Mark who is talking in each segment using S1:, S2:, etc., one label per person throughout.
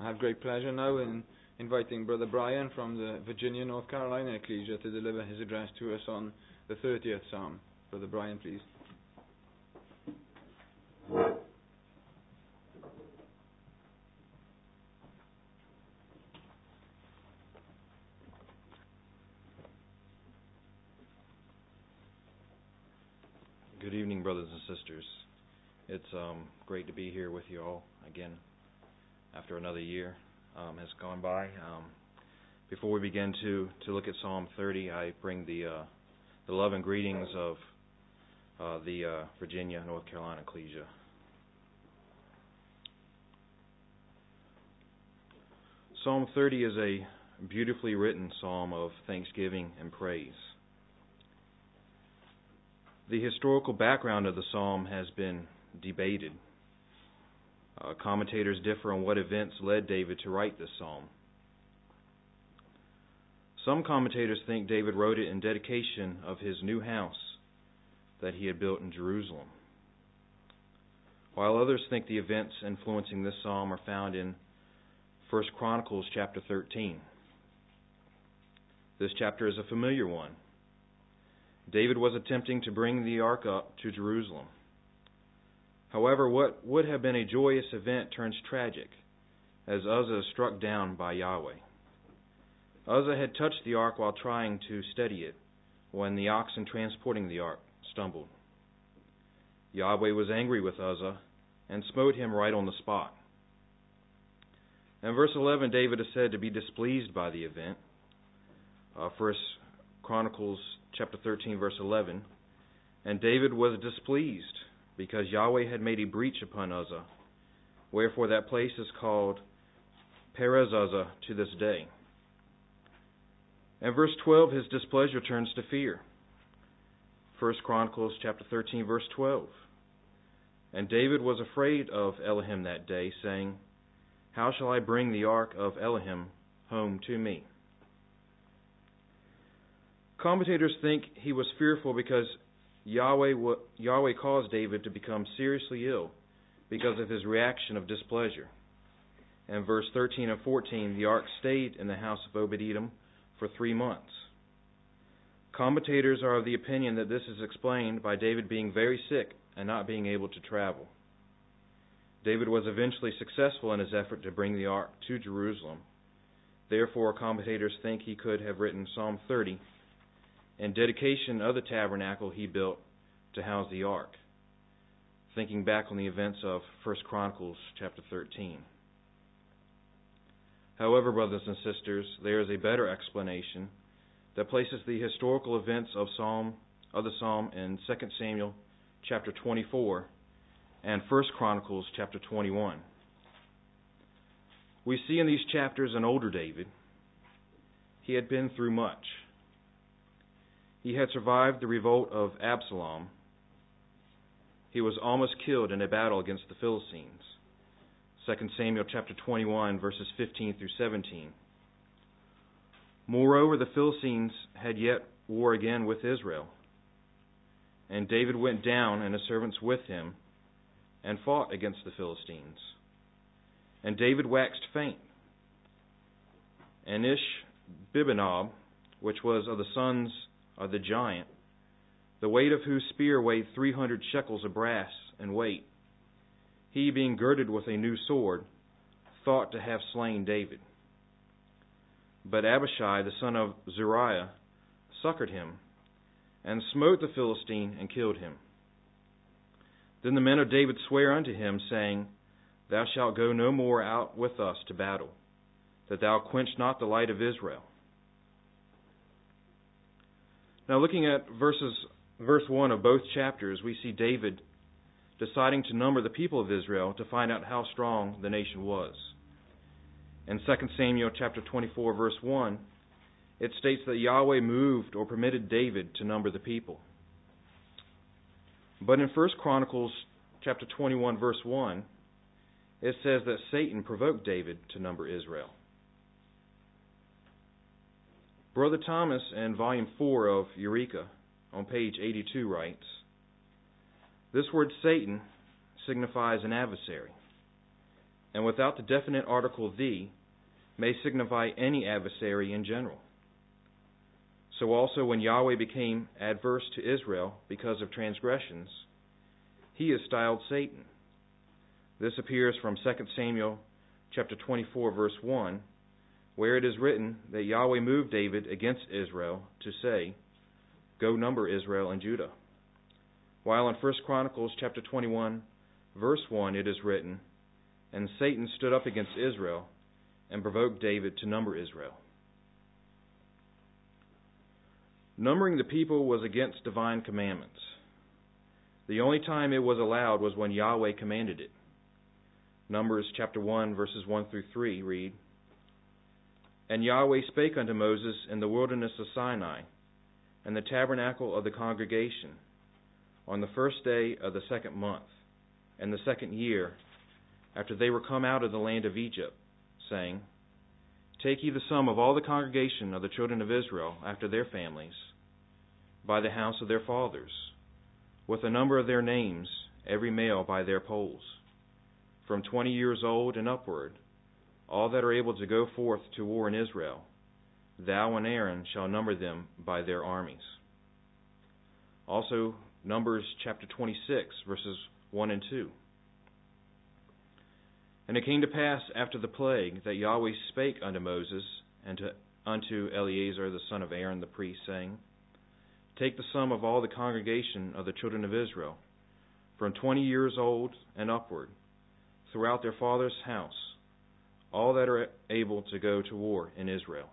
S1: I have great pleasure now in inviting Brother Brian from the Virginia, North Carolina Ecclesia to deliver his address to us on the 30th Psalm. Brother Brian, please.
S2: Good evening, brothers and sisters. It's great to be here with you all again after another year has gone by. Before we begin to look at Psalm 30, I bring the love and greetings of the Virginia, North Carolina Ecclesia. Psalm 30 is a beautifully written psalm of thanksgiving and praise. The historical background of the psalm has been debated. Commentators differ on what events led David to write this psalm. Some commentators think David wrote it in dedication of his new house that he had built in Jerusalem, while others think the events influencing this psalm are found in 1 Chronicles chapter 13. This chapter is a familiar one. David was attempting to bring the ark up to Jerusalem. However, what would have been a joyous event turns tragic as Uzzah is struck down by Yahweh. Uzzah had touched the ark while trying to steady it when the oxen transporting the ark stumbled. Yahweh was angry with Uzzah and smote him right on the spot. In verse 11, David is said to be displeased by the event. 1 Chronicles chapter 13, verse 11, and David was displeased because Yahweh had made a breach upon Uzzah, wherefore that place is called Perez Uzzah to this day. In verse 12, his displeasure turns to fear. 1 Chronicles chapter 13, verse 12, and David was afraid of Elohim that day, saying, how shall I bring the ark of Elohim home to me? Commentators think he was fearful because Yahweh caused David to become seriously ill because of his reaction of displeasure. In verse 13 and 14, the ark stayed in the house of Obed-Edom for 3 months. Commentators are of the opinion that this is explained by David being very sick and not being able to travel. David was eventually successful in his effort to bring the ark to Jerusalem. Therefore, commentators think he could have written Psalm 30 in dedication of the tabernacle he built to house the ark, thinking back on the events of 1 Chronicles chapter 13. However, brothers and sisters, there is a better explanation that places the historical events of the psalm in 2 Samuel chapter 24 and 1 Chronicles chapter 21. We see in these chapters an older David. He had been through much. He had survived the revolt of Absalom. He was almost killed in a battle against the Philistines. 2 Samuel chapter 21, verses 15 through 17. Moreover, the Philistines had yet war again with Israel. And David went down, and his servants with him, and fought against the Philistines. And David waxed faint. And Ishbibenob, which was of the sons of the giant, the weight of whose spear weighed 300 shekels of brass in weight, he, being girded with a new sword, thought to have slain David. But Abishai, the son of Zeruiah, succored him, and smote the Philistine, and killed him. Then the men of David sware unto him, saying, thou shalt go no more out with us to battle, that thou quench not the light of Israel. Now, looking at verse 1 of both chapters, we see David deciding to number the people of Israel to find out how strong the nation was. In 2 Samuel chapter 24, verse 1, it states that Yahweh moved or permitted David to number the people. But in 1 Chronicles chapter 21, verse 1, it says that Satan provoked David to number Israel. Brother Thomas in volume 4 of Eureka on page 82 writes, this word Satan signifies an adversary. and without the definite article the, may signify any adversary in general. So also when Yahweh became adverse to Israel because of transgressions, he is styled Satan. This appears from 2 Samuel chapter 24, verse 1, where it is written that Yahweh moved David against Israel to say, "Go number Israel and Judah." While in 1 Chronicles chapter 21, verse 1, it is written, "And Satan stood up against Israel and provoked David to number Israel." Numbering the people was against divine commandments. The only time it was allowed was when Yahweh commanded it. Numbers chapter 1, verses 1 through 3 read, "And Yahweh spake unto Moses in the wilderness of Sinai, in the tabernacle of the congregation, on the first day of the second month, and the second year, after they were come out of the land of Egypt, saying, Take ye the sum of all the congregation of the children of Israel after their families, by the house of their fathers, with the number of their names, every male by their polls, from 20 years old and upward, all that are able to go forth to war in Israel. Thou and Aaron shall number them by their armies." Also, Numbers chapter 26, verses 1 and 2. "And it came to pass after the plague that Yahweh spake unto Moses and unto Eleazar the son of Aaron the priest, saying, Take the sum of all the congregation of the children of Israel, from 20 years old and upward, throughout their father's house, all that are able to go to war in Israel."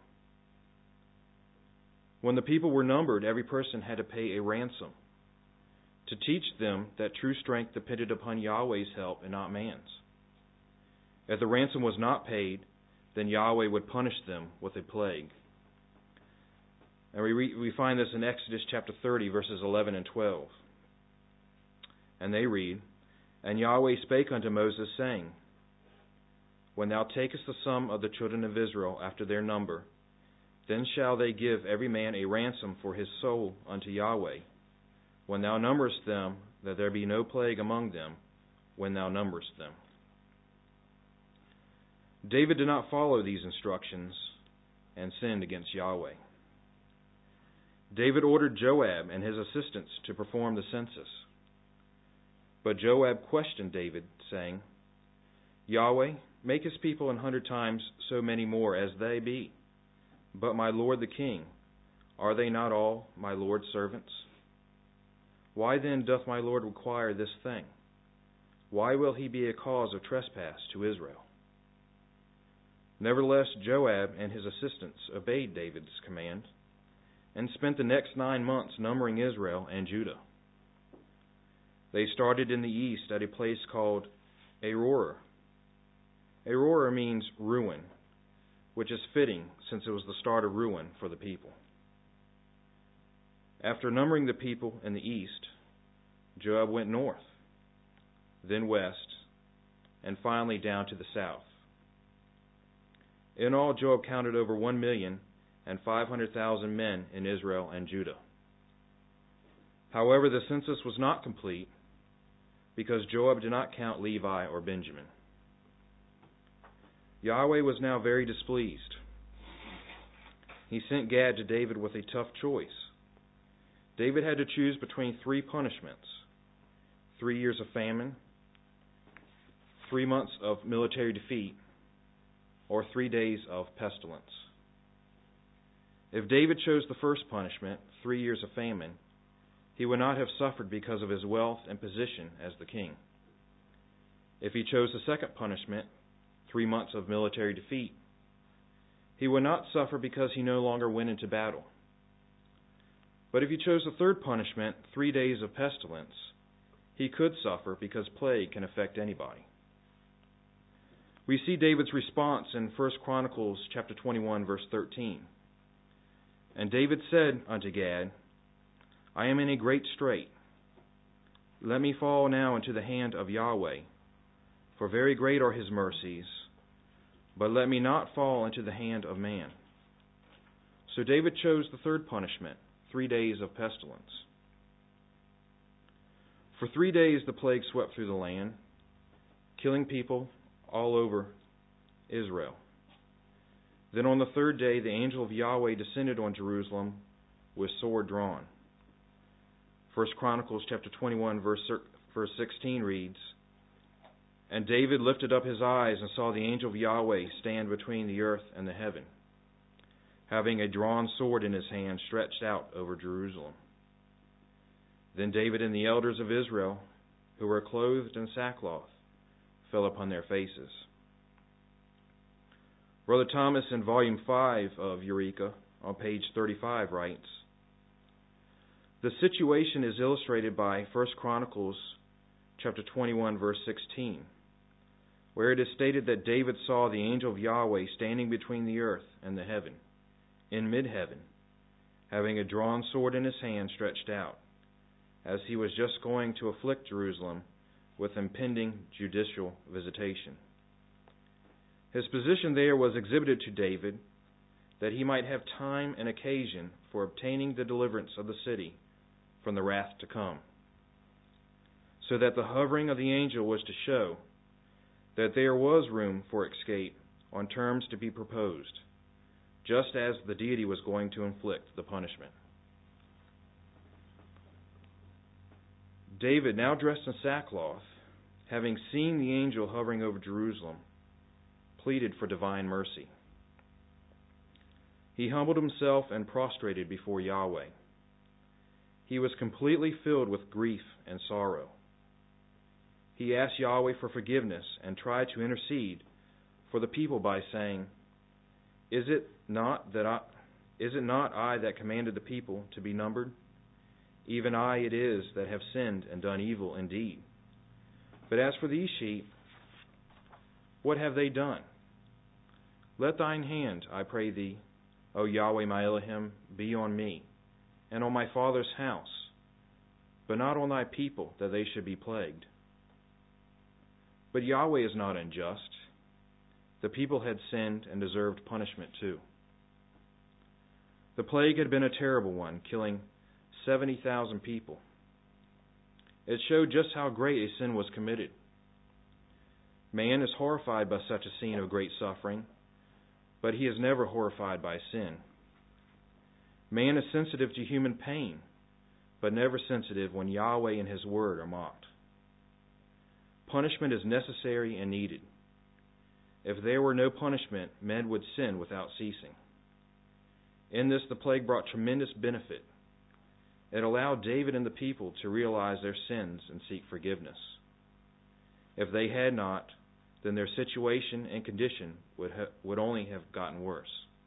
S2: When the people were numbered, every person had to pay a ransom, to teach them that true strength depended upon Yahweh's help and not man's. If the ransom was not paid, then Yahweh would punish them with a plague. And we find this in Exodus chapter 30, verses 11 and 12. And they read, "And Yahweh spake unto Moses, saying, When thou takest the sum of the children of Israel after their number, then shall they give every man a ransom for his soul unto Yahweh, when thou numberest them, that there be no plague among them, when thou numberest them." David did not follow these instructions and sinned against Yahweh. David ordered Joab and his assistants to perform the census. But Joab questioned David, saying, "Yahweh, make his people 100 times so many more as they be. But my lord the king, are they not all my lord's servants? Why then doth my lord require this thing? Why will he be a cause of trespass to Israel?" Nevertheless, Joab and his assistants obeyed David's command and spent the next 9 months numbering Israel and Judah. They started in the east at a place called Aroer. Aroer means ruin, which is fitting since it was the start of ruin for the people. After numbering the people in the east, Joab went north, then west, and finally down to the south. In all, Joab counted over 1,500,000 men in Israel and Judah. However, the census was not complete because Joab did not count Levi or Benjamin. Yahweh was now very displeased. He sent Gad to David with a tough choice. David had to choose between 3 punishments: 3 years of famine, 3 months of military defeat, or 3 days of pestilence. If David chose the first punishment, 3 years of famine, he would not have suffered because of his wealth and position as the king. If he chose the second punishment, 3 months of military defeat, he would not suffer because he no longer went into battle. But if he chose the third punishment, 3 days of pestilence, he could suffer because plague can affect anybody. We see David's response in 1 Chronicles chapter 21, verse 13. "And David said unto Gad, I am in a great strait. Let me fall now into the hand of Yahweh, for very great are his mercies, but let me not fall into the hand of man." So David chose the third punishment, 3 days of pestilence. For 3 days the plague swept through the land, killing people all over Israel. Then on the third day the angel of Yahweh descended on Jerusalem with sword drawn. 1 Chronicles chapter 21 verse 16 reads, And David lifted up his eyes and saw the angel of Yahweh stand between the earth and the heaven, having a drawn sword in his hand stretched out over Jerusalem. Then David and the elders of Israel, who were clothed in sackcloth, fell upon their faces. Brother Thomas in volume 5 of Eureka on page 35 writes, The situation is illustrated by 1 Chronicles chapter 21 verse 16, where it is stated that David saw the angel of Yahweh standing between the earth and the heaven, in mid-heaven, having a drawn sword in his hand stretched out, as he was just going to afflict Jerusalem with impending judicial visitation. His position there was exhibited to David that he might have time and occasion for obtaining the deliverance of the city from the wrath to come, so that the hovering of the angel was to show that there was room for escape on terms to be proposed, just as the deity was going to inflict the punishment. David, now dressed in sackcloth, having seen the angel hovering over Jerusalem, pleaded for divine mercy. He humbled himself and prostrated before Yahweh. He was completely filled with grief and sorrow. He asked Yahweh for forgiveness and tried to intercede for the people by saying, Is it not I that commanded the people to be numbered? Even I it is that have sinned and done evil indeed. But as for these sheep, what have they done? Let thine hand, I pray thee, O Yahweh my Elohim, be on me, and on my father's house, but not on thy people, that they should be plagued. But Yahweh is not unjust. The people had sinned and deserved punishment too. The plague had been a terrible one, killing 70,000 people. It showed just how great a sin was committed. Man is horrified by such a scene of great suffering, but he is never horrified by sin. Man is sensitive to human pain, but never sensitive when Yahweh and His Word are mocked. Punishment is necessary and needed. If there were no punishment, men would sin without ceasing. In this, the plague brought tremendous benefit. It allowed David and the people to realize their sins and seek forgiveness. If they had not, then their situation and condition would only have gotten worse.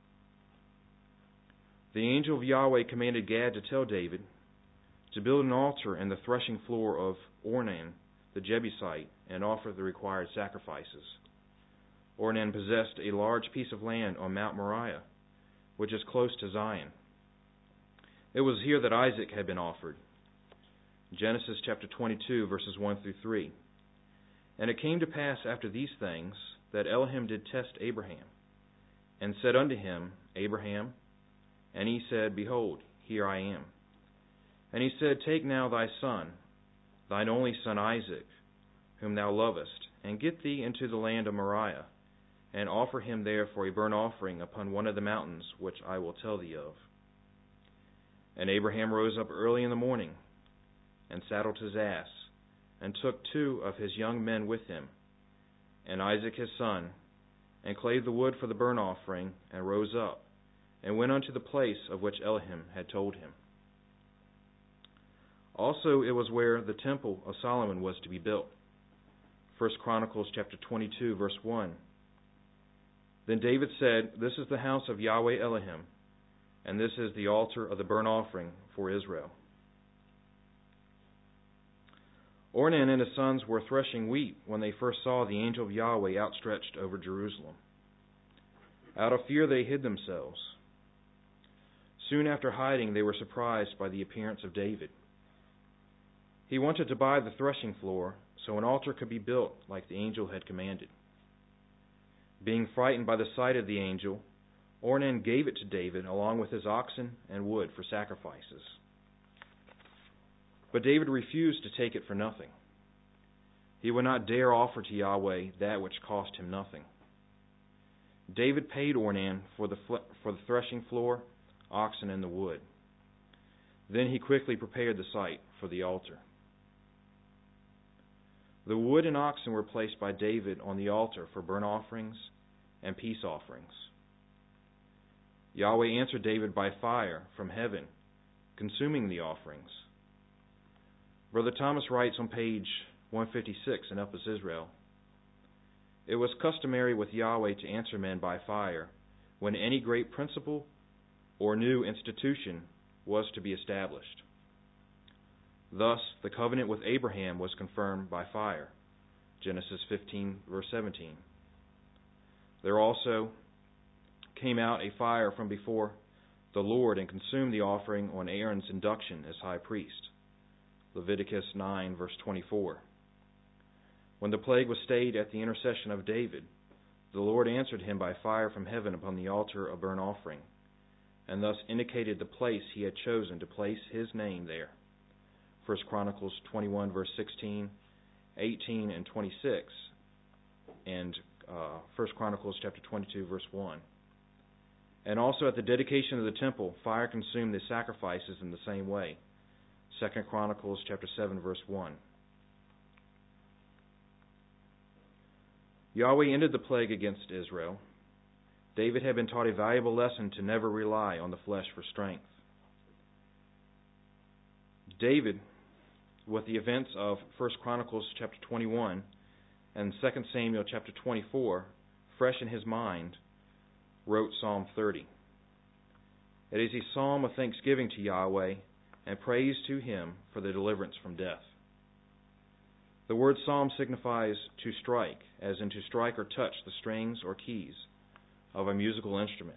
S2: The angel of Yahweh commanded Gad to tell David to build an altar in the threshing floor of Ornan the Jebusite and offer the required sacrifices. Ornan possessed a large piece of land on Mount Moriah, which is close to Zion. It was here that Isaac had been offered. Genesis chapter 22, verses 1 through 3. And it came to pass after these things that Elohim did test Abraham, and said unto him, Abraham. And he said, Behold, here I am. And he said, Take now thy son, thine only son Isaac, whom thou lovest, and get thee into the land of Moriah, and offer him there for a burnt offering upon one of the mountains which I will tell thee of. And Abraham rose up early in the morning, and saddled his ass, and took 2 of his young men with him, and Isaac his son, and clave the wood for the burnt offering, and rose up, and went unto the place of which Elohim had told him. Also it was where the temple of Solomon was to be built. 1 Chronicles chapter 22, verse 1. Then David said, This is the house of Yahweh Elohim, and this is the altar of the burnt offering for Israel. Ornan and his sons were threshing wheat when they first saw the angel of Yahweh outstretched over Jerusalem. Out of fear they hid themselves. Soon after hiding, they were surprised by the appearance of David. He wanted to buy the threshing floor so an altar could be built like the angel had commanded. Being frightened by the sight of the angel, Ornan gave it to David along with his oxen and wood for sacrifices. But David refused to take it for nothing. He would not dare offer to Yahweh that which cost him nothing. David paid Ornan for the threshing floor, oxen, and the wood. Then he quickly prepared the site for the altar. The wood and oxen were placed by David on the altar for burnt offerings and peace offerings. Yahweh answered David by fire from heaven, consuming the offerings. Brother Thomas writes on page 156 in Elpis Israel, "It was customary with Yahweh to answer men by fire when any great principle or new institution was to be established. Thus, the covenant with Abraham was confirmed by fire." Genesis 15, verse 17. There also came out a fire from before the Lord and consumed the offering on Aaron's induction as high priest. Leviticus 9, verse 24. When the plague was stayed at the intercession of David, the Lord answered him by fire from heaven upon the altar of burnt offering, and thus indicated the place he had chosen to place his name there. 1 Chronicles 21, verse 16, 18, and 26, and 1 Chronicles chapter 22, verse 1. And also at the dedication of the temple, fire consumed the sacrifices in the same way. 2 Chronicles chapter 7, verse 1. Yahweh ended the plague against Israel. David had been taught a valuable lesson to never rely on the flesh for strength. David, with the events of 1 Chronicles chapter 21 and 2 Samuel chapter 24 fresh in his mind, wrote Psalm 30. It is a psalm of thanksgiving to Yahweh and praise to him for the deliverance from death. The word psalm signifies to strike, as in to strike or touch the strings or keys of a musical instrument.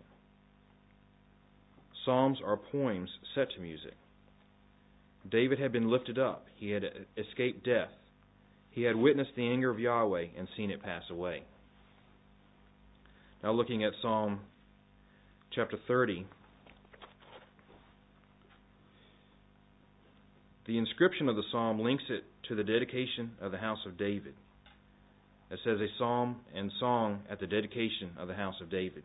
S2: Psalms are poems set to music. David had been lifted up. He had escaped death. He had witnessed the anger of Yahweh and seen it pass away. Now looking at Psalm chapter 30, the inscription of the psalm links it to the dedication of the house of David. It says a psalm and song at the dedication of the house of David.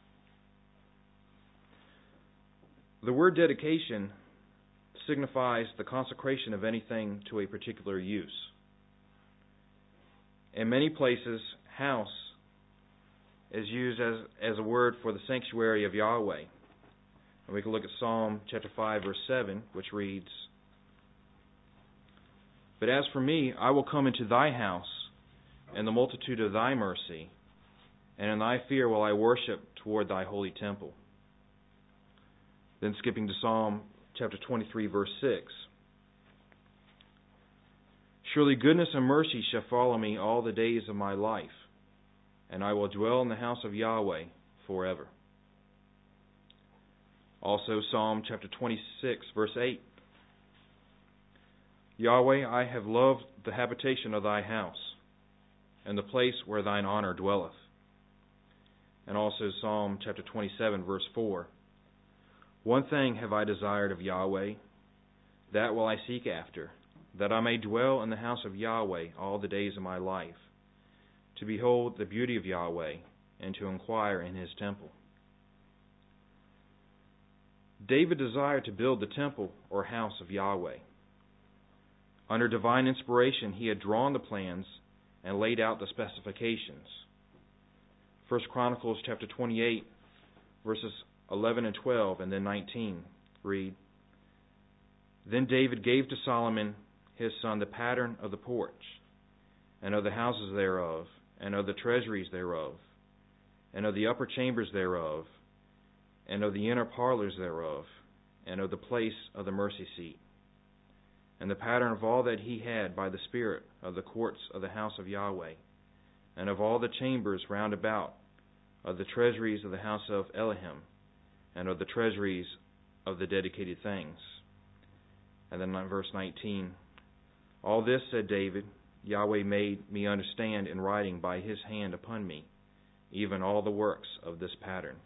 S2: The word dedication signifies the consecration of anything to a particular use. In many places, house is used as a word for the sanctuary of Yahweh. And we can look at Psalm chapter 5, verse 7, which reads, "But as for me, I will come into thy house in the multitude of thy mercy, and in thy fear will I worship toward thy holy temple." Then skipping to Psalm chapter 23, verse 6. "Surely goodness and mercy shall follow me all the days of my life, and I will dwell in the house of Yahweh forever." Also Psalm chapter 26, verse 8. "Yahweh, I have loved the habitation of thy house, and the place where thine honor dwelleth." And also Psalm chapter 27, verse 4. "One thing have I desired of Yahweh, that will I seek after, that I may dwell in the house of Yahweh all the days of my life, to behold the beauty of Yahweh, and to inquire in his temple." David desired to build the temple or house of Yahweh. Under divine inspiration, he had drawn the plans and laid out the specifications. 1 Chronicles chapter 28, verses 11 and 12, and then 19 read, "Then David gave to Solomon his son the pattern of the porch, and of the houses thereof, and of the treasuries thereof, and of the upper chambers thereof, and of the inner parlors thereof, and of the place of the mercy seat, and the pattern of all that he had by the Spirit of the courts of the house of Yahweh, and of all the chambers round about, of the treasuries of the house of Elohim, and of the treasuries of the dedicated things." And then verse 19, "All this, said David, Yahweh made me understand in writing by his hand upon me, even all the works of this pattern."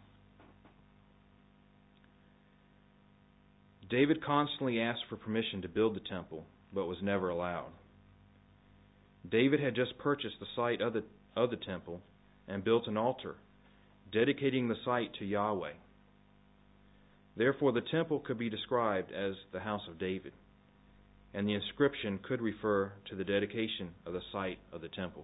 S2: David constantly asked for permission to build the temple, but was never allowed. David had just purchased the site of the temple and built an altar, dedicating the site to Yahweh. Therefore, the temple could be described as the house of David, and the inscription could refer to the dedication of the site of the temple.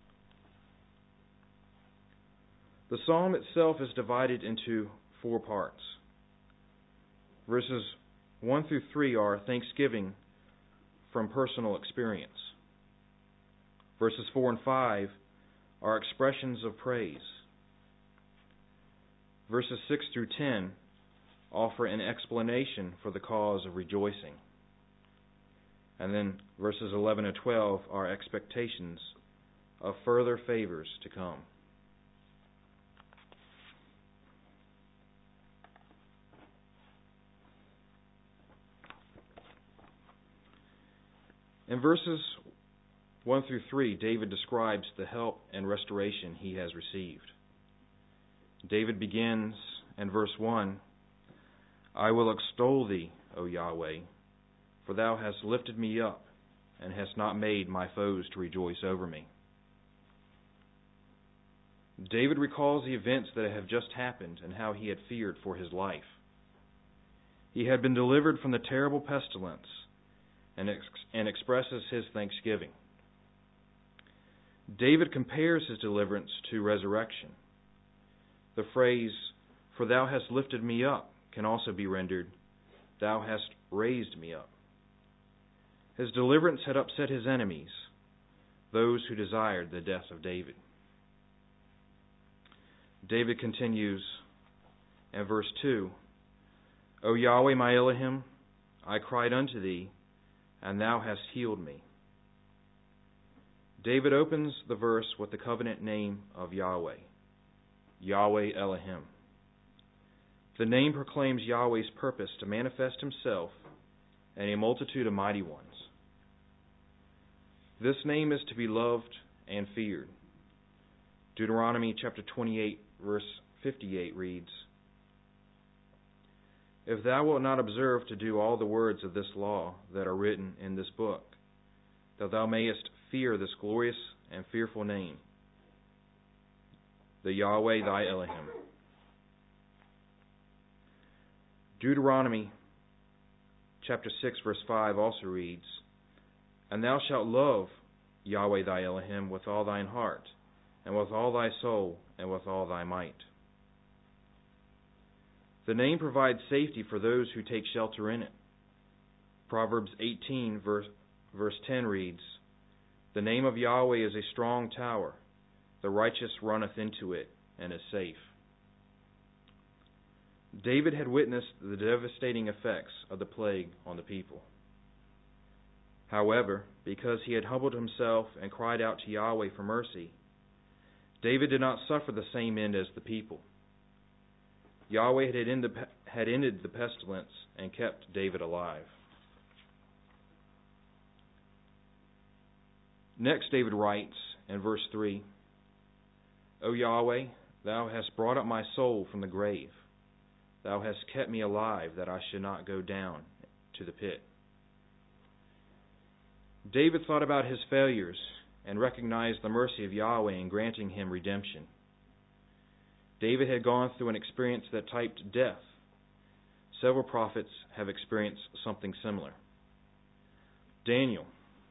S2: The psalm itself is divided into 4 parts. Verses 1 through 3 are thanksgiving from personal experience. Verses 4 and 5 are expressions of praise. Verses 6 through 10 offer an explanation for the cause of rejoicing. And then verses 11 and 12 are expectations of further favors to come. In verses 1 through 3, David describes the help and restoration he has received. David begins in verse 1, "I will extol thee, O Yahweh, for thou hast lifted me up, and hast not made my foes to rejoice over me." David recalls the events that have just happened and how he had feared for his life. He had been delivered from the terrible pestilence and expresses his thanksgiving. David compares his deliverance to resurrection. The phrase, "For thou hast lifted me up," can also be rendered, "Thou hast raised me up." His deliverance had upset his enemies, those who desired the death of David. David continues in verse 2, "O Yahweh my Elohim, I cried unto thee, and thou hast healed me." David opens the verse with the covenant name of Yahweh, Yahweh Elohim. The name proclaims Yahweh's purpose to manifest himself in a multitude of mighty ones. This name is to be loved and feared. Deuteronomy chapter 28, verse 58 reads, "If thou wilt not observe to do all the words of this law that are written in this book, that thou mayest fear this glorious and fearful name, the Yahweh thy Elohim." Deuteronomy chapter 6, verse 5 also reads, "And thou shalt love Yahweh thy Elohim with all thine heart, and with all thy soul, and with all thy might." The name provides safety for those who take shelter in it. Proverbs 18, verse 10 reads, "The name of Yahweh is a strong tower. The righteous runneth into it, and is safe." David had witnessed the devastating effects of the plague on the people. However, because he had humbled himself and cried out to Yahweh for mercy, David did not suffer the same end as the people. Yahweh had ended the pestilence and kept David alive. Next, David writes in verse 3, "O Yahweh, thou hast brought up my soul from the grave. Thou hast kept me alive, that I should not go down to the pit." David thought about his failures and recognized the mercy of Yahweh in granting him redemption. David had gone through an experience that typed death. Several prophets have experienced something similar. Daniel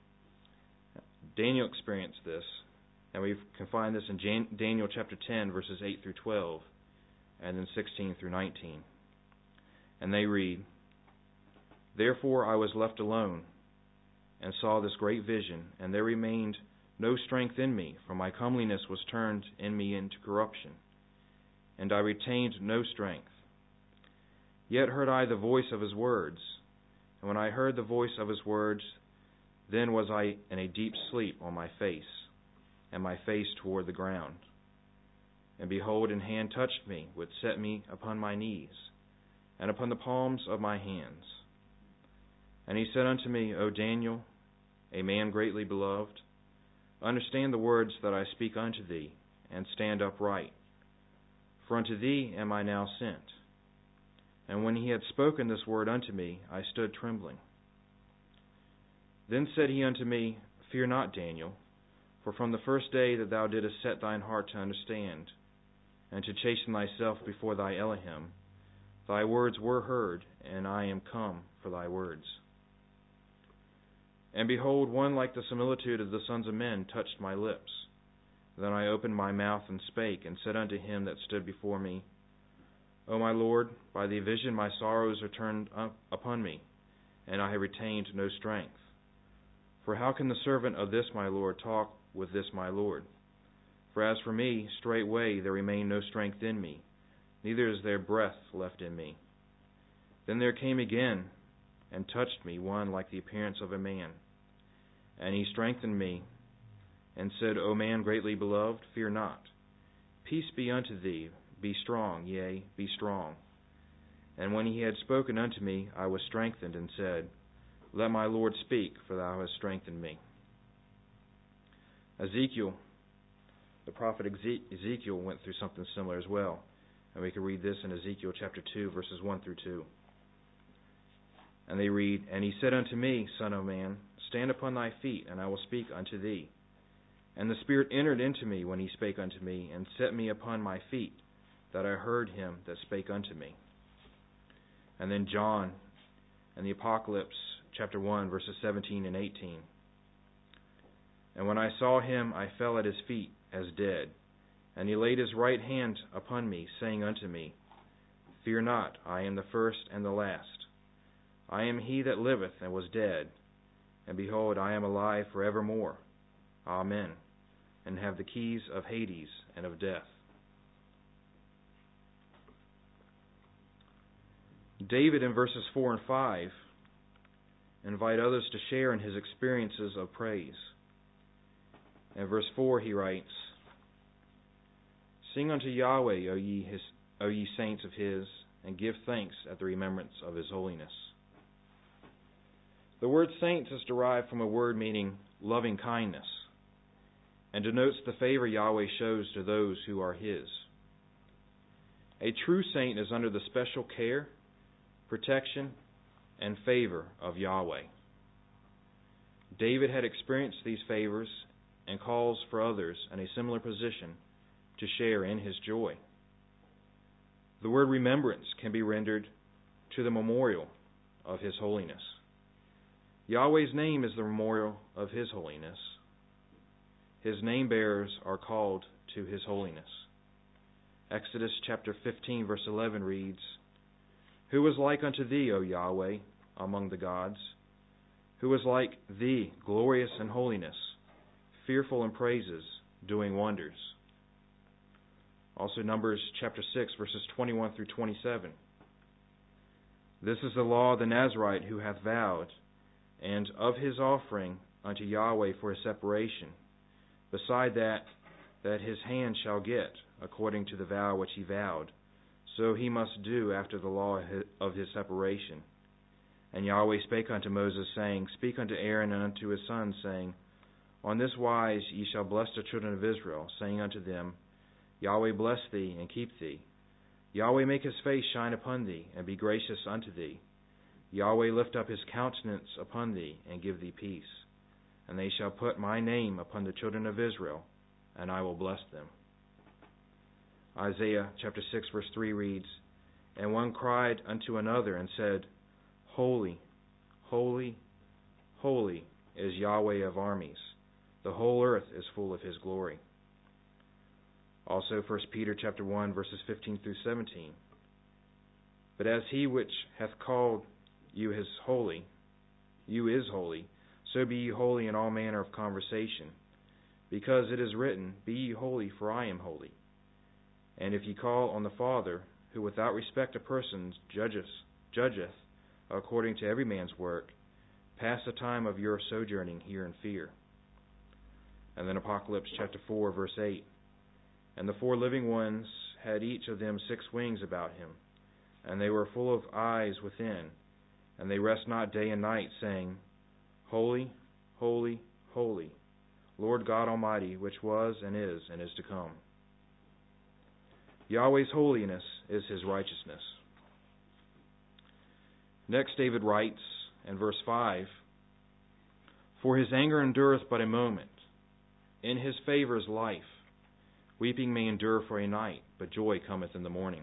S2: experienced this, and we can find this in Daniel chapter 10, verses 8 through 12, and then 16 through 19. And they read, "Therefore I was left alone, and saw this great vision, and there remained no strength in me, for my comeliness was turned in me into corruption, and I retained no strength. Yet heard I the voice of his words, and when I heard the voice of his words, then was I in a deep sleep on my face, and my face toward the ground. And behold, an hand touched me, which set me upon my knees, and upon the palms of my hands. And he said unto me, O Daniel, a man greatly beloved, understand the words that I speak unto thee, and stand upright. For unto thee am I now sent." And when he had spoken this word unto me, I stood trembling. Then said he unto me, "Fear not, Daniel, For from the first day that thou didst set thine heart to understand, and to chasten thyself before thy Elohim, thy words were heard, and I am come for thy words. And behold, one like the similitude of the sons of men touched my lips. Then I opened my mouth and spake, and said unto him that stood before me, O my Lord, by the vision my sorrows are turned up upon me, and I have retained no strength. For how can the servant of this my Lord talk with this my Lord? For as for me, straightway there remained no strength in me, neither is there breath left in me. Then there came again, and touched me one like the appearance of a man. And he strengthened me, and said, O man greatly beloved, fear not. Peace be unto thee, be strong, yea, be strong. And when he had spoken unto me, I was strengthened, and said, Let my Lord speak, for thou hast strengthened me. Ezekiel, the prophet Ezekiel went through something similar as well. And we can read this in Ezekiel chapter 2, verses 1 through 2. And they read, And he said unto me, Son of man, stand upon thy feet, and I will speak unto thee. And the Spirit entered into me when he spake unto me, and set me upon my feet, that I heard him that spake unto me. And then John, and the Apocalypse, chapter 1, verses 17 and 18. And when I saw him, I fell at his feet as dead. And he laid his right hand upon me, saying unto me, Fear not, I am the first and the last. I am he that liveth and was dead, and behold, I am alive forevermore. Amen. And have the keys of Hades and of death. David in verses 4 and 5 invite others to share in his experiences of praise. In verse 4 he writes, Sing unto Yahweh, O ye saints of his, and give thanks at the remembrance of his holiness. The word saints is derived from a word meaning loving kindness, and denotes the favor Yahweh shows to those who are his. A true saint is under the special care, protection, and favor of Yahweh. David had experienced these favors and calls for others in a similar position to share in his joy. The word remembrance can be rendered to the memorial of his holiness. Yahweh's name is the memorial of his holiness. His name bearers are called to his holiness. Exodus chapter 15 verse 11 reads, Who is like unto thee, O Yahweh, among the gods? Who is like thee, glorious in holiness, fearful in praises, doing wonders? Also Numbers chapter 6 verses 21 through 27. This is the law of the Nazarite who hath vowed, and of his offering unto Yahweh for a separation, beside that his hand shall get, according to the vow which he vowed, so he must do after the law of his separation. And Yahweh spake unto Moses, saying, Speak unto Aaron and unto his sons, saying, On this wise ye shall bless the children of Israel, saying unto them, Yahweh bless thee and keep thee. Yahweh make his face shine upon thee, and be gracious unto thee. Yahweh lift up his countenance upon thee, and give thee peace. And they shall put my name upon the children of Israel, and I will bless them. Isaiah chapter 6 verse 3 reads, And one cried unto another and said, Holy, holy, holy is Yahweh of armies. The whole earth is full of his glory. Also 1 Peter chapter 1 verses 15 through 17. But as he which hath called you is holy, so be ye holy in all manner of conversation, because it is written, Be ye holy, for I am holy. And if ye call on the Father, who without respect of persons judgeth according to every man's work, pass the time of your sojourning here in fear. And then Apocalypse chapter 4 verse 8. And the four living ones had each of them 6 wings about him, and they were full of eyes within, and they rest not day and night, saying, Holy, holy, holy, Lord God Almighty, which was and is to come. Yahweh's holiness is his righteousness. Next David writes in verse 5, For his anger endureth but a moment, In his favor is life. Weeping may endure for a night, but joy cometh in the morning.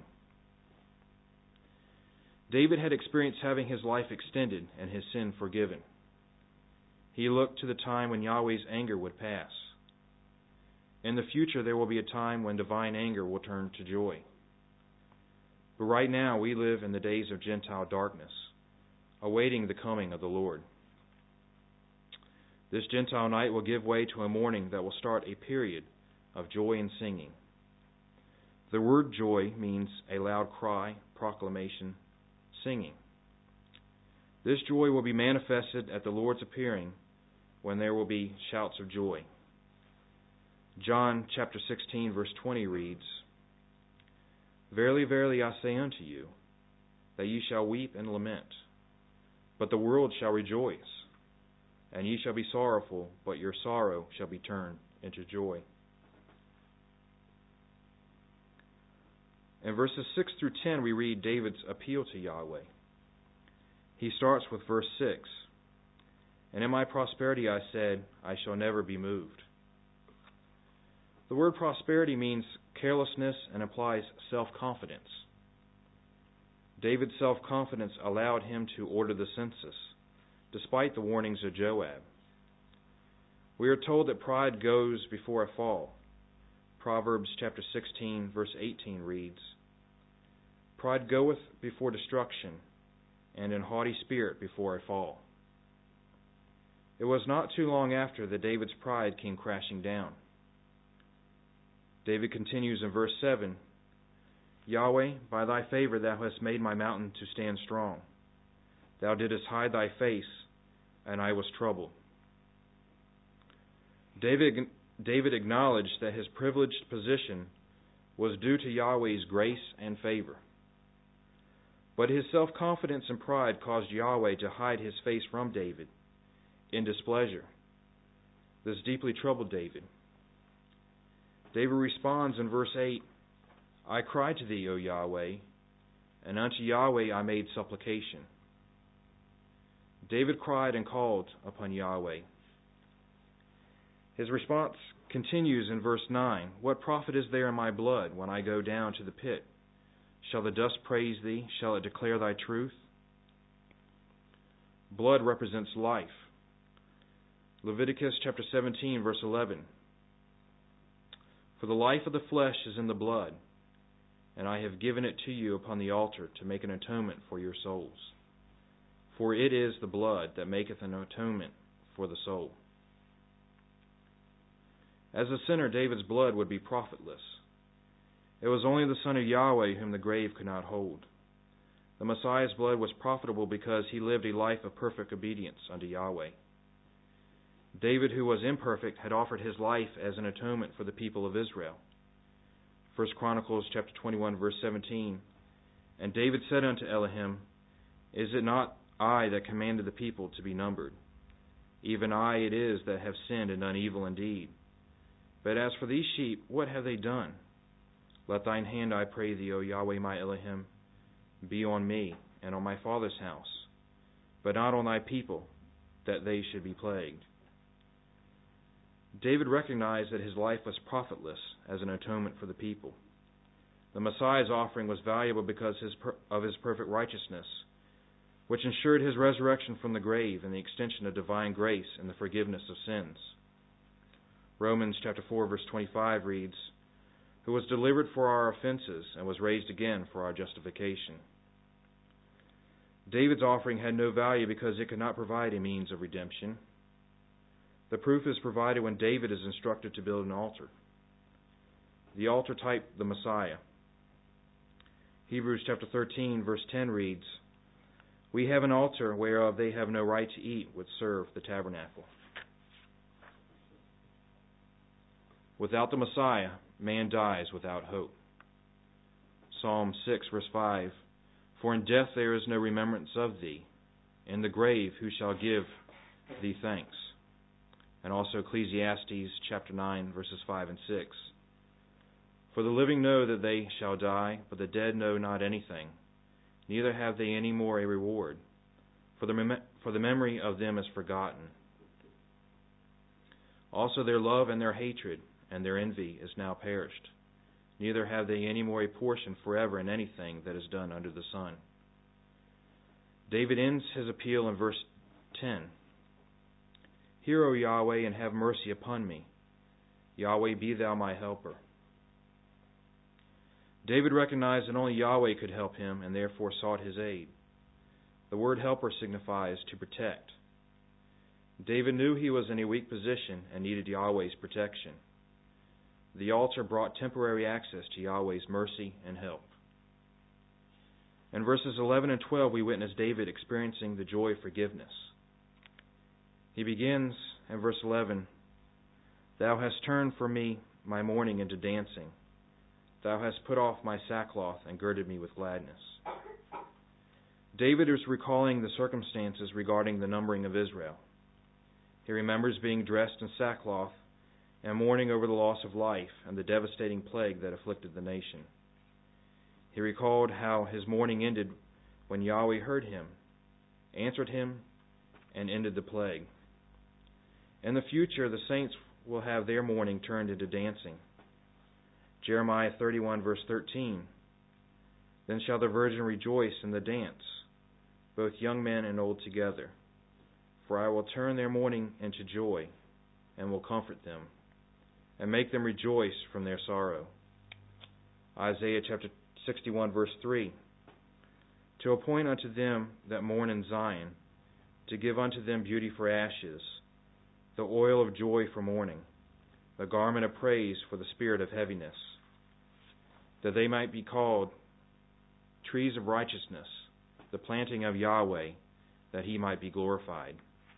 S2: David had experienced having his life extended and his sin forgiven. He looked to the time when Yahweh's anger would pass. In the future, there will be a time when divine anger will turn to joy. But right now, we live in the days of Gentile darkness, awaiting the coming of the Lord. This Gentile night will give way to a morning that will start a period of joy and singing. The word joy means a loud cry, proclamation, singing. This joy will be manifested at the Lord's appearing when there will be shouts of joy. John chapter 16 verse 20 reads, Verily, verily, I say unto you, that ye shall weep and lament, but the world shall rejoice. And ye shall be sorrowful, but your sorrow shall be turned into joy. In verses 6 through 10, we read David's appeal to Yahweh. He starts with verse 6. And in my prosperity I said, I shall never be moved. The word prosperity means carelessness and implies self-confidence. David's self-confidence allowed him to order the census, despite the warnings of Joab. We are told that pride goes before a fall. Proverbs chapter 16 verse 18 reads, Pride goeth before destruction, and an haughty spirit before a fall. It was not too long after that David's pride came crashing down. David continues in verse 7, Yahweh, by thy favor thou hast made my mountain to stand strong. Thou didst hide thy face, and I was troubled. David acknowledged that his privileged position was due to Yahweh's grace and favor. But his self-confidence and pride caused Yahweh to hide his face from David in displeasure. This deeply troubled David. David responds in verse 8, I cried to thee, O Yahweh, and unto Yahweh I made supplication. David cried and called upon Yahweh. His response continues in verse 9, What profit is there in my blood when I go down to the pit? Shall the dust praise thee? Shall it declare thy truth? Blood represents life. Leviticus chapter 17, verse 11. For the life of the flesh is in the blood, and I have given it to you upon the altar to make an atonement for your souls. For it is the blood that maketh an atonement for the soul. As a sinner, David's blood would be profitless. It was only the Son of Yahweh whom the grave could not hold. The Messiah's blood was profitable because he lived a life of perfect obedience unto Yahweh. David, who was imperfect, had offered his life as an atonement for the people of Israel. 1 Chronicles chapter 21, verse 17, And David said unto Elohim, Is it not I that commanded the people to be numbered? Even I it is that have sinned and done evil indeed. But as for these sheep, what have they done? Let thine hand, I pray thee, O Yahweh my Elohim, be on me and on my father's house, but not on thy people, that they should be plagued. David recognized that his life was profitless as an atonement for the people. The Messiah's offering was valuable because of his perfect righteousness, which ensured his resurrection from the grave and the extension of divine grace and the forgiveness of sins. Romans chapter 4, verse 25 reads, Who was delivered for our offenses and was raised again for our justification. David's offering had no value because it could not provide a means of redemption. The proof is provided when David is instructed to build an altar. The altar typed the Messiah. Hebrews chapter 13, verse 10 reads, We have an altar whereof they have no right to eat which serve the tabernacle. Without the Messiah, man dies without hope. Psalm 6, verse 5, For in death there is no remembrance of thee. In the grave who shall give thee thanks? And also Ecclesiastes chapter 9, verses 5 and 6. For the living know that they shall die, but the dead know not anything, neither have they any more a reward, for the memory of them is forgotten. Also their love and their hatred and their envy is now perished. Neither have they any more a portion forever in anything that is done under the sun. David ends his appeal in verse 10. Hear, O Yahweh, and have mercy upon me. Yahweh, be thou my helper. David recognized that only Yahweh could help him and therefore sought his aid. The word helper signifies to protect. David knew he was in a weak position and needed Yahweh's protection. The altar brought temporary access to Yahweh's mercy and help. In verses 11 and 12, we witness David experiencing the joy of forgiveness. He begins in verse 11, Thou hast turned for me my mourning into dancing. Thou hast put off my sackcloth and girded me with gladness. David is recalling the circumstances regarding the numbering of Israel. He remembers being dressed in sackcloth and mourning over the loss of life and the devastating plague that afflicted the nation. He recalled how his mourning ended when Yahweh heard him, answered him, and ended the plague. In the future, the saints will have their mourning turned into dancing. Jeremiah 31 verse 13, Then shall the virgin rejoice in the dance, both young men and old together. For I will turn their mourning into joy, and will comfort them, and make them rejoice from their sorrow. Isaiah chapter 61 verse 3, To appoint unto them that mourn in Zion, to give unto them beauty for ashes, the oil of joy for mourning, the garment of praise for the spirit of heaviness, that they might be called trees of righteousness, the planting of Yahweh, that he might be glorified.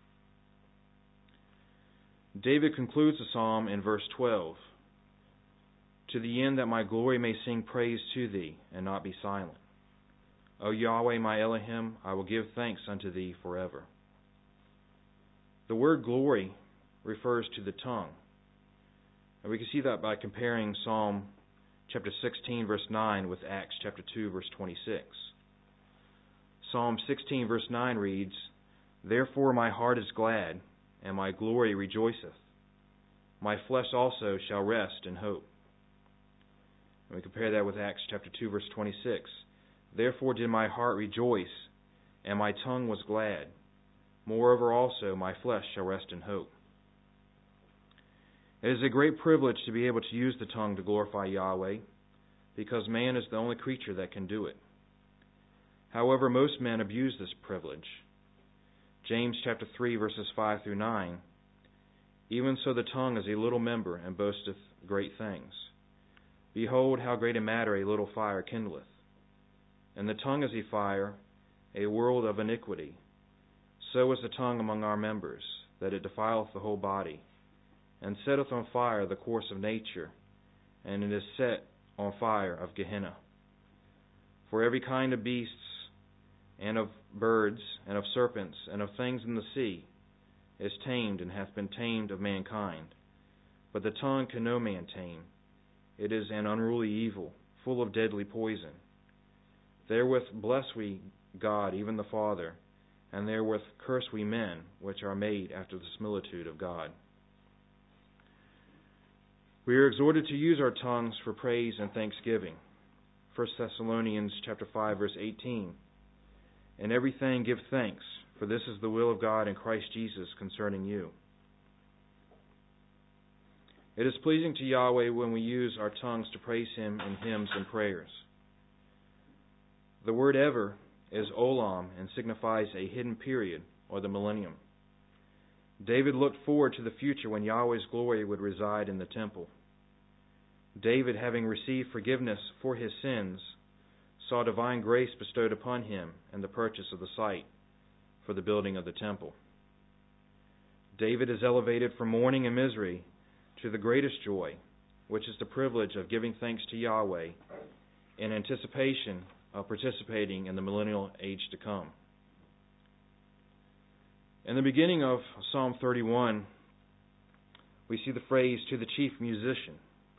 S2: David concludes the psalm in verse 12, To the end that my glory may sing praise to thee, and not be silent. O Yahweh my Elohim, I will give thanks unto thee forever. The word glory refers to the tongue. And we can see that by comparing Psalm chapter 16 verse 9 with Acts chapter 2 verse 26. Psalm 16 verse 9 reads, Therefore my heart is glad, and my glory rejoiceth. My flesh also shall rest in hope. And we compare that with Acts chapter 2 verse 26. Therefore did my heart rejoice, and my tongue was glad. Moreover also my flesh shall rest in hope. It is a great privilege to be able to use the tongue to glorify Yahweh, because man is the only creature that can do it. However, most men abuse this privilege. James chapter 3 verses 5 through 9, Even so the tongue is a little member, and boasteth great things. Behold, how great a matter a little fire kindleth. And the tongue is a fire, a world of iniquity. So is the tongue among our members, that it defileth the whole body, and setteth on fire the course of nature, and it is set on fire of Gehenna. For every kind of beasts, and of birds, and of serpents, and of things in the sea, is tamed, and hath been tamed of mankind. But the tongue can no man tame. It is an unruly evil, full of deadly poison. Therewith bless we God, even the Father, and therewith curse we men, which are made after the similitude of God. We are exhorted to use our tongues for praise and thanksgiving. 1 Thessalonians chapter 5 verse 18. In everything give thanks, for this is the will of God in Christ Jesus concerning you. It is pleasing to Yahweh when we use our tongues to praise Him in hymns and prayers. The word ever is olam and signifies a hidden period, or the millennium. David looked forward to the future when Yahweh's glory would reside in the temple. David, having received forgiveness for his sins, saw divine grace bestowed upon him and the purchase of the site for the building of the temple. David is elevated from mourning and misery to the greatest joy, which is the privilege of giving thanks to Yahweh in anticipation of participating in the millennial age to come. In the beginning of Psalm 31, we see the phrase, to the chief musician.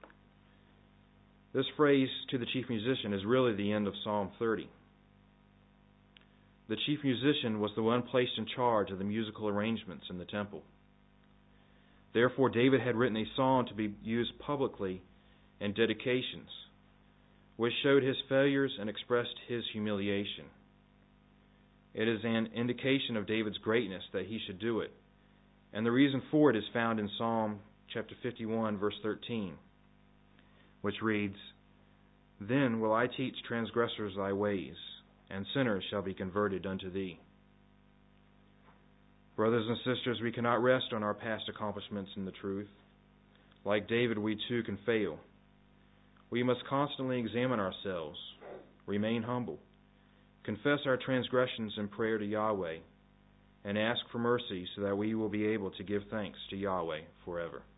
S2: This phrase, to the chief musician, is really the end of Psalm 30. The chief musician was the one placed in charge of the musical arrangements in the temple. Therefore, David had written a psalm to be used publicly in dedications, which showed his failures and expressed his humiliation. It is an indication of David's greatness that he should do it, and the reason for it is found in Psalm chapter 51, verse 13, which reads, "Then will I teach transgressors thy ways, and sinners shall be converted unto thee." Brothers and sisters, we cannot rest on our past accomplishments in the truth. Like David, we too can fail. We must constantly examine ourselves, remain humble, confess our transgressions in prayer to Yahweh, and ask for mercy so that we will be able to give thanks to Yahweh forever.